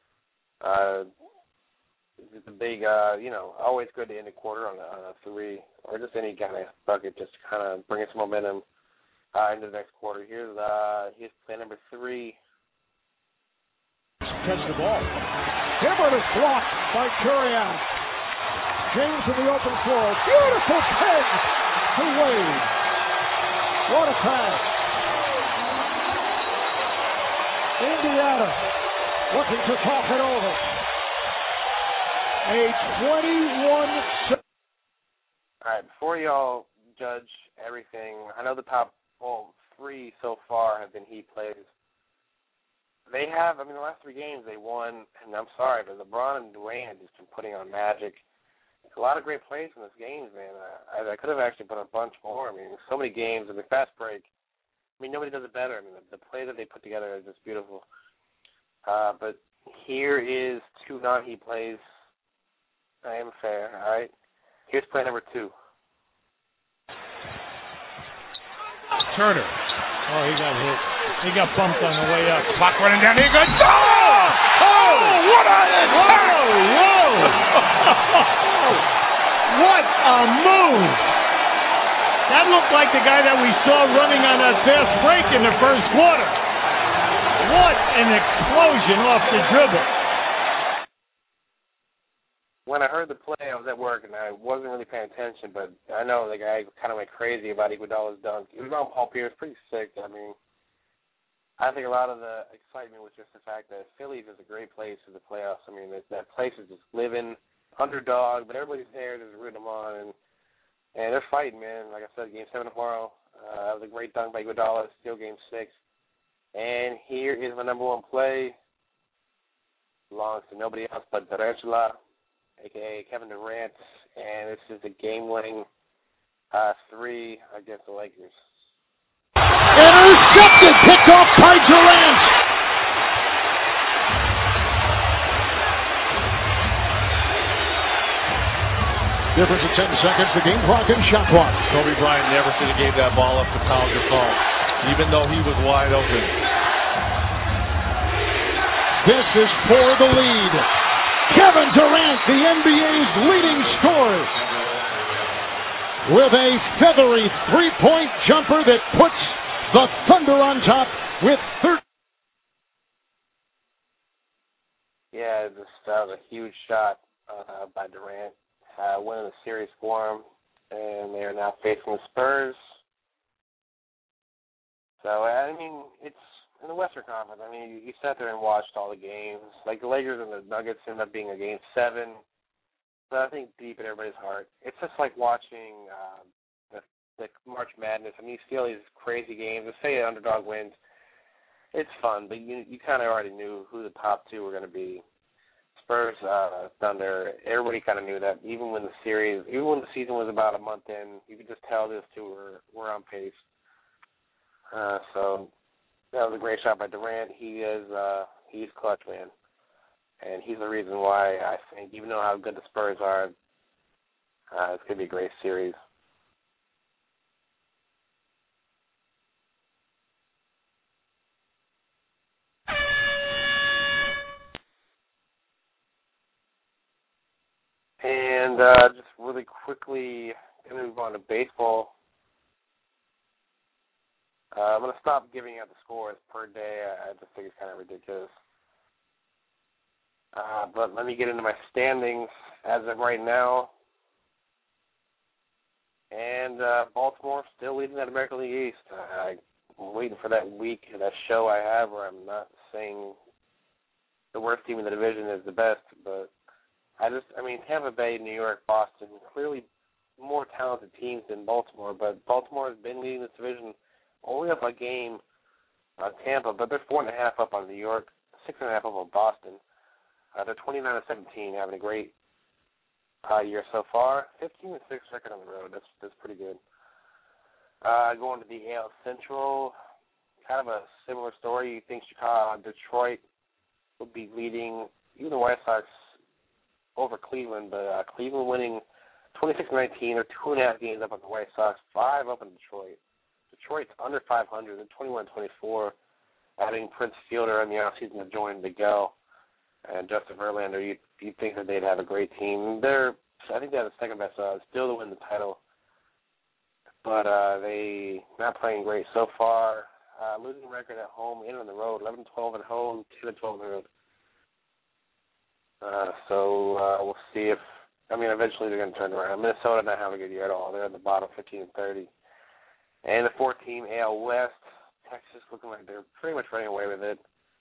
H: It's a big, always good to end a quarter on a 3, or just any kind of bucket, just to kind of bring some momentum into the next quarter. Here's play number 3.
I: Catch the ball. Hibbert is blocked by Curian. James in the open floor. Beautiful peg to Wade. What a pass. Indiana looking to talk it over. A 21.
H: All right, before y'all judge everything, I know the top 3 so far have been Heat plays. They have, the last 3 games they won, and I'm sorry, but LeBron and Dwayne have just been putting on magic. A lot of great plays in this games, man. I could have actually put a bunch more. So many games. Fast break. Nobody does it better. The play that they put together is just beautiful. But here is 2 non-Heat plays. I am fair, all right? Here's play number 2.
J: Turner. Oh, he got hit. He got bumped on the way up. Clock running down. He goes, oh, what a attack! Whoa! What a move! That looked like the guy that we saw running on that fast break in the first quarter. What an explosion off the dribble.
H: When I heard the play, I was at work, and I wasn't really paying attention, but I know the guy kind of went crazy about Iguodala's dunk. It was on Paul Pierce, pretty sick. I think a lot of the excitement was just the fact that Phillies is a great place for the playoffs. That place is just living, underdog, but everybody's there just rooting them on. And And they're fighting, man. Like I said, Game 7 tomorrow. That was a great dunk by Iguodala. Still Game 6. And here is my number one play. Belongs to nobody else but Tarantula, a.k.a. Kevin Durant. And this is the game-winning 3 against the Lakers.
C: Intercepted, picked off by Durant. Difference of 10 seconds, the game clock and shot clock.
K: Kobe Bryant never should have gave that ball up to Pau Gasol, even though he was wide open.
C: This is for the lead. Kevin Durant, the NBA's leading scorer, with a feathery three-point jumper that puts the Thunder on top with 13.
H: Yeah, this was a huge shot by Durant. Winning the series for them, and they are now facing the Spurs. So, I mean, it's in the Western Conference. I mean, you sat there and watched all the games. Like, the Lakers and the Nuggets ended up being a Game 7. But I think deep in everybody's heart, it's just like watching the March Madness. I mean, you see all these crazy games. Let's say an underdog wins. It's fun, but you kind of already knew who the top two were going to be. Spurs, Thunder, everybody kind of knew that. Even when the season was about a month in, you could just tell these two were on pace. So that was a great shot by Durant. He's clutch, man, and he's the reason why I think, even though how good the Spurs are, it's gonna be a great series. And just really quickly, going to move on to baseball. I'm going to stop giving out the scores per day. I just think it's kind of ridiculous. But let me get into my standings as of right now. And Baltimore still leading that American League East. I'm waiting for that week, that show I have where I'm not saying the worst team in the division is the best, but Tampa Bay, New York, Boston, clearly more talented teams than Baltimore, but Baltimore has been leading this division only up a game on Tampa, but they're 4.5 up on New York, 6.5 up on Boston. They're 29-17, having a great year so far. 15-6 record on the road. That's pretty good. Going to the AL Central, kind of a similar story. You think Detroit would be leading, even the White Sox over Cleveland, but Cleveland winning 26-19, or 2.5 games up on the White Sox, 5 up in Detroit. Detroit's under 500, they're 21-24, adding Prince Fielder in the offseason to join Miguel and Justin Verlander. You'd think that they'd have a great team. I think they have the second best odds still to win the title, but they not playing great so far. Losing record at home and on the road, 11-12 at home, 10-12 on the road. So we'll see if, eventually they're going to turn around. Minnesota not having a good year at all. They're at the bottom, 15-30. And the 4-team AL West, Texas looking like they're pretty much running away with it.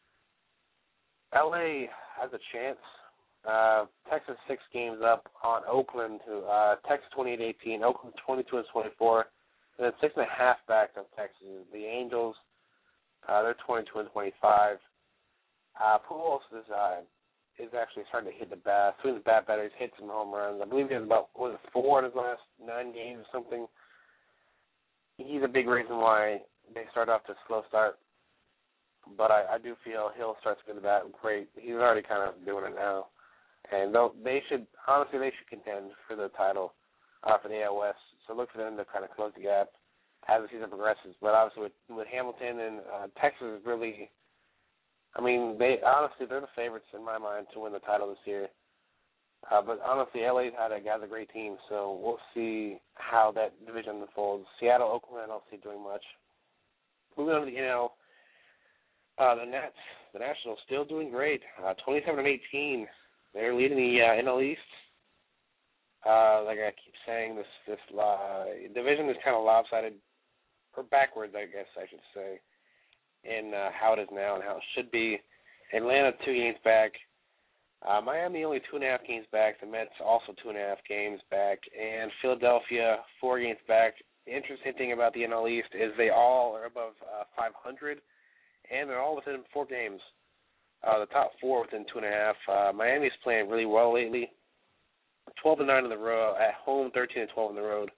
H: LA has a chance. Texas 6 games up on Oakland, Texas 28-18, Oakland 22-24, and then 6.5 back on Texas. The Angels, they're 22-25. Pujols is actually starting to hit the bat. Swing the bat better. He's hit some home runs. I believe he has about 4 in his last 9 games or something. He's a big reason why they start off to a slow start. But I do feel he'll start to get the bat great. He's already kind of doing it now. And they should contend for the title for the AL West. So look for them to kind of close the gap as the season progresses. But obviously with Hamilton and Texas is really, they're the favorites in my mind to win the title this year. But honestly, LA's had a great team, so we'll see how that division unfolds. Seattle, Oakland, I don't see doing much. Moving on to the NL, the Nats, the Nationals, still doing great. 27-18, they're leading the NL East. Like I keep saying, this division is kind of lopsided, or backwards, I guess I should say, in how it is now and how it should be. Atlanta 2 games back. Miami only 2.5 games back. The Mets also 2.5 games back. And Philadelphia 4 games back. The interesting thing about the NL East is they all are above 500, and they're all within 4 games. The top 4 within 2.5. Miami's playing really well lately. 12-9 in the row at home, 13-12 on the road.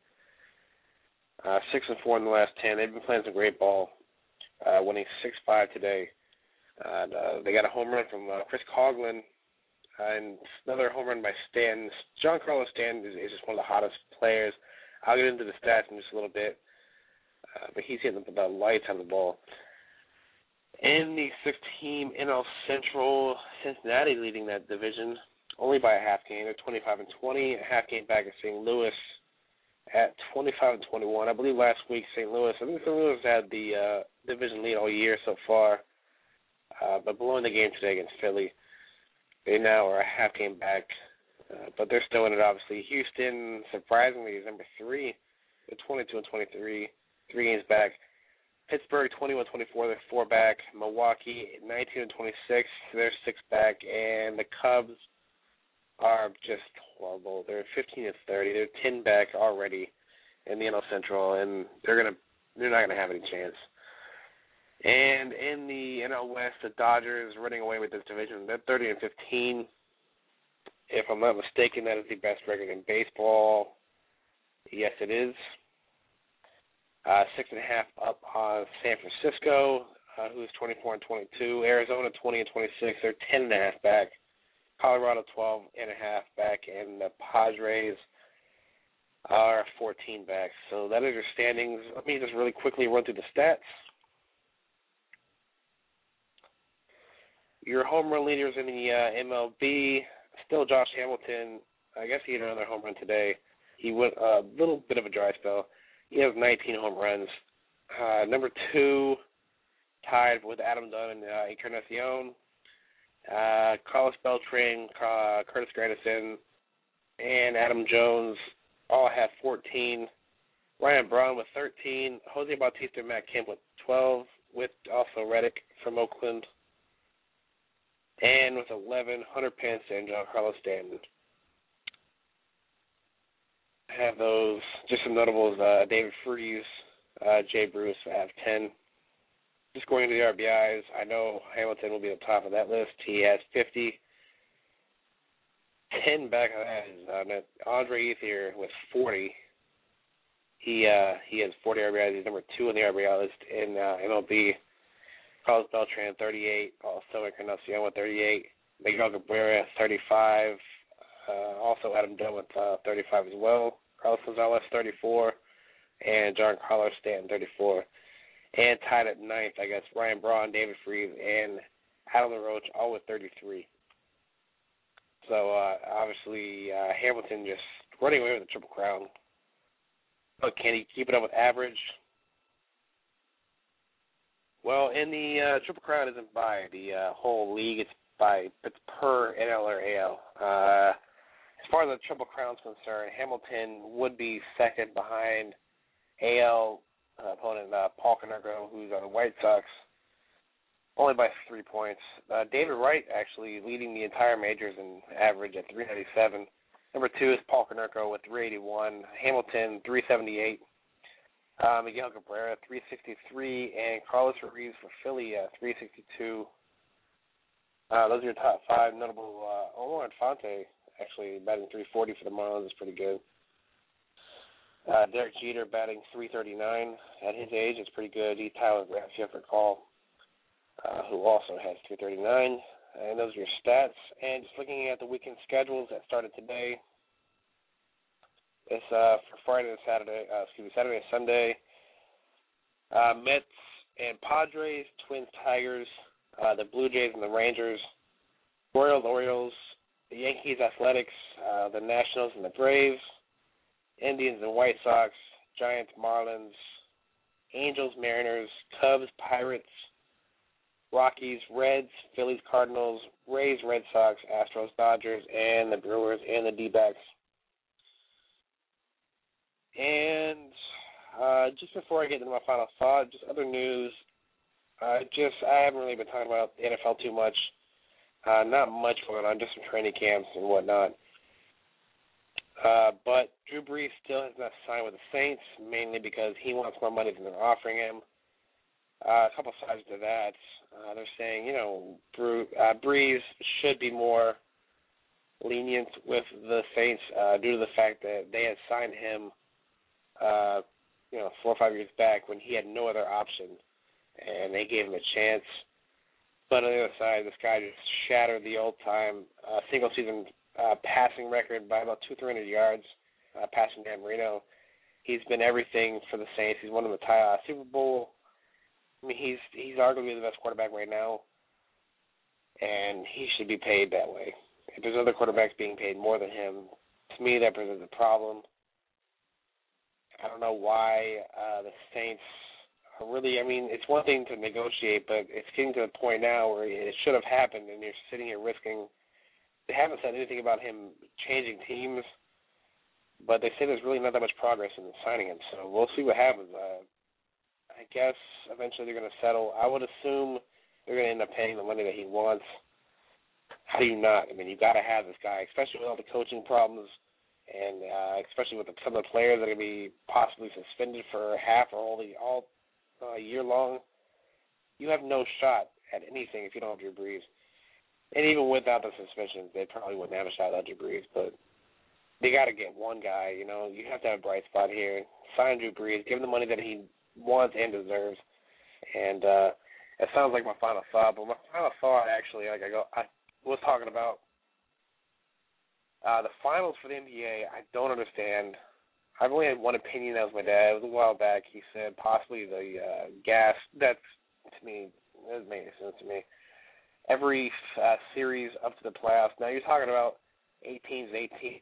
H: 6-4 in the last 10. They've been playing some great ball, winning 6-5 today. They got a home run from Chris Coughlin, and another home run by Stanton. Giancarlo Stanton is just one of the hottest players. I'll get into the stats in just a little bit, but he's hitting the lights on the ball. In the 6th-team NL Central, Cincinnati leading that division only by a half game. They're 25-20, a half game back at St. Louis at 25-21. I believe last week St. Louis had the division lead all year so far, but blowing the game today against Philly. They now are a half game back, but they're still in it, obviously. Houston, surprisingly, is number 3. They're 22-23, 3 games back. Pittsburgh, 21-24, they're 4 back. Milwaukee, 19-26, they're 6 back. And the Cubs are just horrible. They're 15-30. They're 10 back already in the NL Central, and they're not gonna have any chance. And in the NL West, the Dodgers running away with this division. They're 30-15. If I'm not mistaken, that is the best record in baseball. Yes, it is. 6.5 up on San Francisco, who's 24-22. Arizona 20-26. They're 10.5 back. Colorado 12.5 back, and the Padres are 14 back. So that is your standings. Let me just really quickly run through the stats. Your home run leaders in the MLB, still Josh Hamilton. I guess he had another home run today. He went a little bit of a dry spell. He has 19 home runs. Number 2, tied with Adam Dunn and Encarnacion. Carlos Beltran, Curtis Granderson, and Adam Jones all have 14. Ryan Braun with 13. Jose Bautista and Matt Kemp with 12, with also Reddick from Oakland. And with 11, Hunter Pence and Giancarlo Stanton. I have those. Just some notables, David Freese, Jay Bruce have 10. Just going into the RBIs, I know Hamilton will be at the top of that list. He has 50. 10 back of that is Andre Ethier with 40. He has 40 RBIs. He's number 2 on the RBI list in MLB. Carlos Beltran, 38. Also Encarnacion with 38. Miguel Cabrera, 35. Also Adam Dunn with 35 as well. Carlos Gonzalez, 34. And Giancarlo Stanton, 34. And tied at 9th, I guess, Ryan Braun, David Freese, and Adam LaRoche, all with 33. So, obviously, Hamilton just running away with the Triple Crown. But can he keep it up with average? Well, in the Triple Crown isn't by the whole league. It's per NL or AL. As far as the Triple Crown is concerned, Hamilton would be second behind AL opponent Paul Konerko, who's on the White Sox, only by 3 points. David Wright actually leading the entire majors in average at 397. Number 2 is Paul Konerko with 381. Hamilton, 378. Miguel Cabrera, 363. And Carlos Ruiz for Philly, 362. Those are your top 5 notable. Omar Infante, actually, batting 340 for the Marlins is pretty good. Derek Jeter batting 339 at his age is pretty good. He's tied with Rafael Call, who also has 339. And those are your stats. And just looking at the weekend schedules that started today, it's for Saturday and Sunday. Mets and Padres, Twins, Tigers, the Blue Jays and the Rangers, Royals, Orioles, the Yankees, Athletics, the Nationals and the Braves, Indians and White Sox, Giants, Marlins, Angels, Mariners, Cubs, Pirates, Rockies, Reds, Phillies, Cardinals, Rays, Red Sox, Astros, Dodgers, and the Brewers and the D-backs. And just before I get into my final thought, just other news. I haven't really been talking about the NFL too much. Not much going on, just some training camps and whatnot. But Drew Brees still has not signed with the Saints, mainly because he wants more money than they're offering him. A couple sides to that. They're saying, Brees should be more lenient with the Saints due to the fact that they had signed him, 4 or 5 years back when he had no other option, and they gave him a chance. But on the other side, this guy just shattered the old-time single-season passing record by about 200-300 yards, passing Dan Marino. He's been everything for the Saints. He's won them the Super Bowl. I mean, he's arguably the best quarterback right now, and he should be paid that way. If there's other quarterbacks being paid more than him, to me that presents a problem. I don't know why the Saints are really, it's one thing to negotiate, but it's getting to the point now where it should have happened, and you're sitting here risking. They haven't said anything about him changing teams, but they say there's really not that much progress in signing him, so we'll see what happens. I guess eventually they're going to settle. I would assume they're going to end up paying the money that he wants. How do you not? You got to have this guy, especially with all the coaching problems, and especially with some of the players that are going to be possibly suspended for half or all year long. You have no shot at anything if you don't have Drew Brees. And even without the suspensions, they probably wouldn't have a shot at Drew Brees. But they got to get one guy. You have to have a bright spot here. Sign Drew Brees. Give him the money that he wants and deserves. And it sounds like my final thought. But my final thought, actually, I was talking about the finals for the NBA. I don't understand. I've only had one opinion. That was my dad. It was a while back. He said possibly the gas. That's, to me, that doesn't make any sense to me. Every series up to the playoffs. Now you're talking about 18 to 18.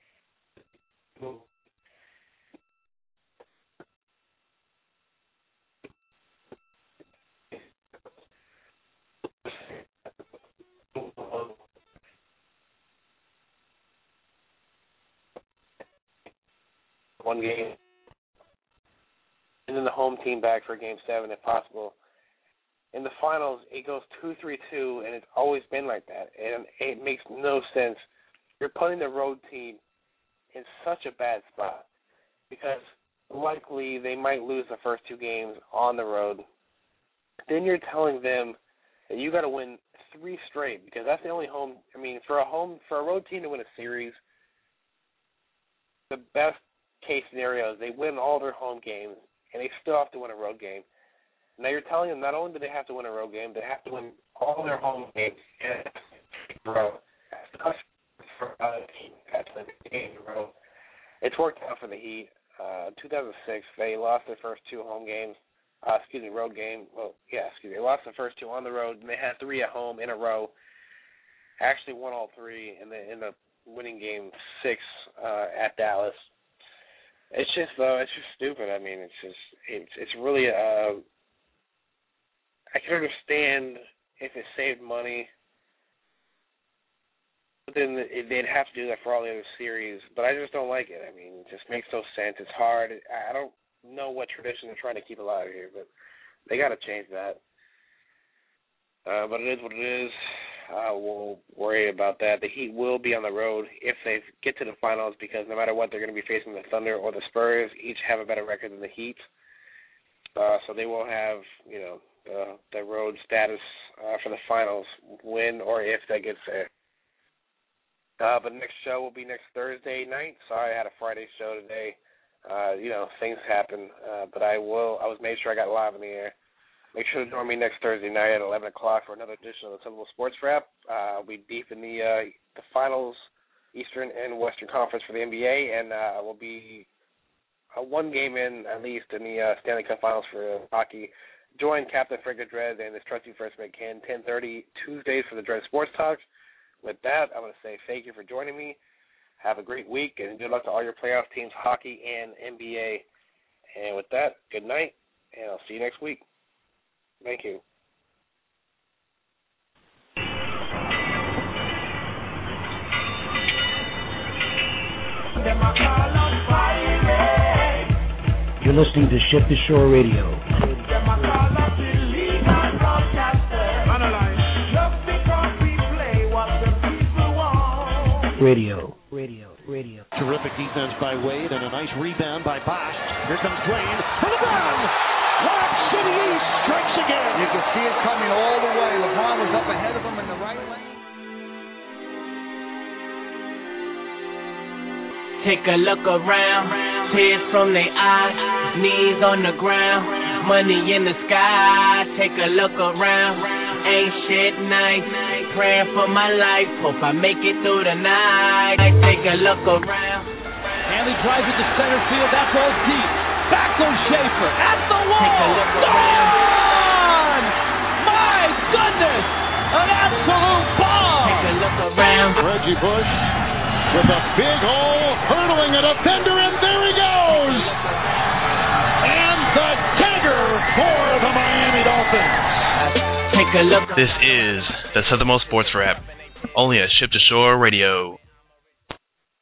H: One game, and then the home team back for Game 7 if possible. In the finals, it goes 2-3-2, and it's always been like that, and it makes no sense. You're putting the road team in such a bad spot because likely they might lose the first 2 games on the road. Then you're telling them that you got to win 3 straight because that's the only home. For a road team to win a series, the best case scenario is they win all their home games and they still have to win a road game. Now you're telling them not only do they have to win a road game, they have to win all their home games in a row. It's worked out for the Heat. 2006, they lost their first 2 home games. Road game. They lost the first 2 on the road, and they had 3 at home in a row. Actually won all 3, and they ended up winning Game 6 at Dallas. It's just stupid. It's really. I can understand if it saved money, but then they'd have to do that for all the other series. But I just don't like it. It just makes no sense. It's hard. I don't know what tradition they're trying to keep alive here, but they got to change that. But it is what it is. We'll worry about that. The Heat will be on the road if they get to the finals because no matter what, they're going to be facing the Thunder or the Spurs. Each have a better record than the Heat. So they will have, the road status for the finals, when or if that gets there. But next show will be next Thursday night. Sorry I had a Friday show today. Things happen. But I was made sure I got live in the air. Make sure to join me next Thursday night at 11 o'clock for another edition of the Sunable Sports Wrap. I'll be deep in the finals, Eastern and Western Conference for the NBA, and we'll be 1 game in, at least, in the Stanley Cup Finals for hockey. Join Captain Frank Dread and his trusty first mate Ken, 10:30 Tuesdays for the Dread Sports Talk. With that, I'm going to say thank you for joining me. Have a great week, and good luck to all your playoff teams, hockey and NBA. And with that, good night, and I'll see you next week. Thank you.
B: You're listening to Shift to Shore Radio. Radio.
I: Terrific defense by Wade and a nice rebound by Bosch. Here comes Wade for LeBron. Lob City East strikes again.
D: You can see it coming all the way. LeBron was up ahead of him in the right lane.
E: Take a look around, tears from their eyes, knees on the ground, money in the sky. Take a look around, ain't shit nice, praying for my life, hope I make it through the night. Take a look around.
F: Hanley drives it to center field, that ball's deep. Back goes Schaefer, at the wall.
E: Take a look around.
F: Gone! My goodness! An absolute bomb!
E: Take a look around.
C: Reggie Bush with a big hole, hurdling a defender, and there he goes! And the dagger for the Miami Dolphins.
E: Take a look.
G: This is the Southernmost Sports Wrap, only at Ship to Shore Radio.